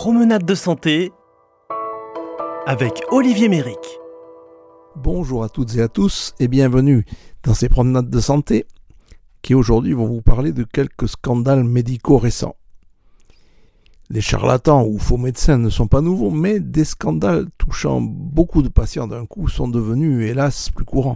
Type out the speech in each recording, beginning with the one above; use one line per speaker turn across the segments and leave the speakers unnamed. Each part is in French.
promenade de santé avec Olivier Méric.
Bonjour à toutes et à tous et bienvenue dans ces promenades de santé qui aujourd'hui vont vous parler de quelques scandales médicaux récents. Les charlatans ou faux médecins ne sont pas nouveaux, mais des scandales touchant beaucoup de patients d'un coup sont devenus, hélas, plus courants.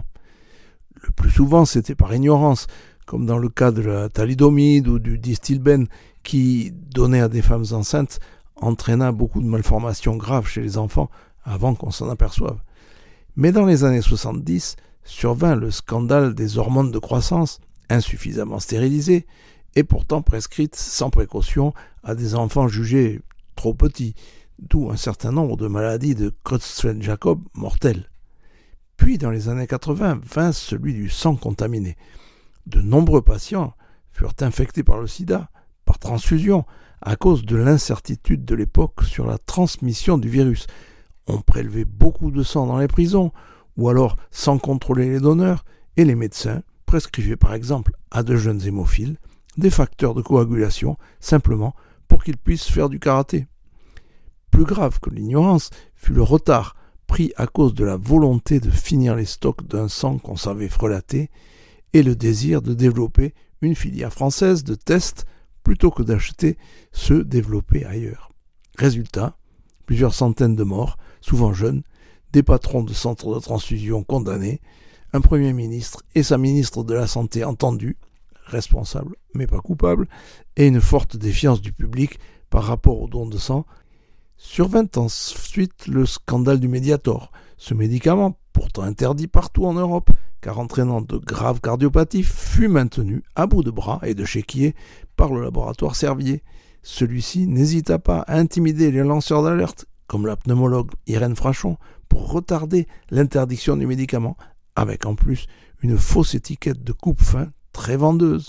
Le plus souvent, c'était par ignorance, comme dans le cas de la thalidomide ou du Distilbène, qui, donné à des femmes enceintes, entraîna beaucoup de malformations graves chez les enfants avant qu'on s'en aperçoive. Mais dans les années 70, survint le scandale des hormones de croissance, insuffisamment stérilisées, et pourtant prescrites sans précaution à des enfants jugés trop petits, d'où un certain nombre de maladies de Creutzfeldt-Jakob mortelles. Puis dans les années 80 vint celui du sang contaminé. De nombreux patients furent infectés par le sida, par transfusion, à cause de l'incertitude de l'époque sur la transmission du virus. On prélevait beaucoup de sang dans les prisons, ou alors sans contrôler les donneurs, et les médecins prescrivaient par exemple à de jeunes hémophiles des facteurs de coagulation, simplement pour qu'ils puissent faire du karaté. Plus grave que l'ignorance fut le retard pris à cause de la volonté de finir les stocks d'un sang qu'on savait frelater et le désir de développer une filière française de tests plutôt que d'acheter ceux développés ailleurs. Résultat, plusieurs centaines de morts, souvent jeunes, des patrons de centres de transfusion condamnés, un Premier ministre et sa ministre de la Santé entendus, responsables mais pas coupables, et une forte défiance du public par rapport aux dons de sang. Survint ensuite le scandale du Mediator, ce médicament, pourtant interdit partout en Europe, car entraînant de graves cardiopathies, fut maintenu à bout de bras et de chéquier par le laboratoire Servier. Celui-ci n'hésita pas à intimider les lanceurs d'alerte, comme la pneumologue Irène Frachon, pour retarder l'interdiction du médicament, avec en plus une fausse étiquette de coupe-faim très vendeuse.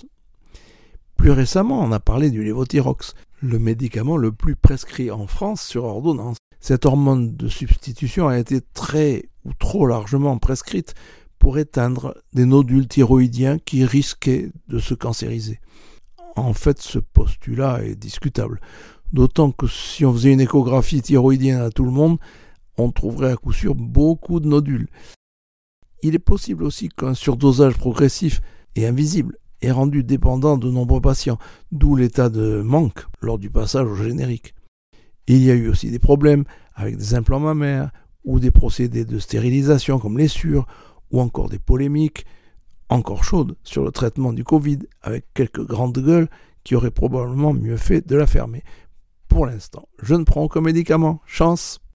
Plus récemment, on a parlé du Levothyrox, le médicament le plus prescrit en France sur ordonnance. Cette hormone de substitution a été très ou trop largement prescrite pour éteindre des nodules thyroïdiens qui risquaient de se cancériser. En fait, ce postulat est discutable, d'autant que si on faisait une échographie thyroïdienne à tout le monde, on trouverait à coup sûr beaucoup de nodules. Il est possible aussi qu'un surdosage progressif et invisible ait rendu dépendant de nombreux patients, d'où l'état de manque lors du passage au générique. Il y a eu aussi des problèmes avec des implants mammaires ou des procédés de stérilisation comme les sures, ou encore des polémiques encore chaudes sur le traitement du Covid avec quelques grandes gueules qui auraient probablement mieux fait de la fermer. Pour l'instant, je ne prends aucun médicament. Chance!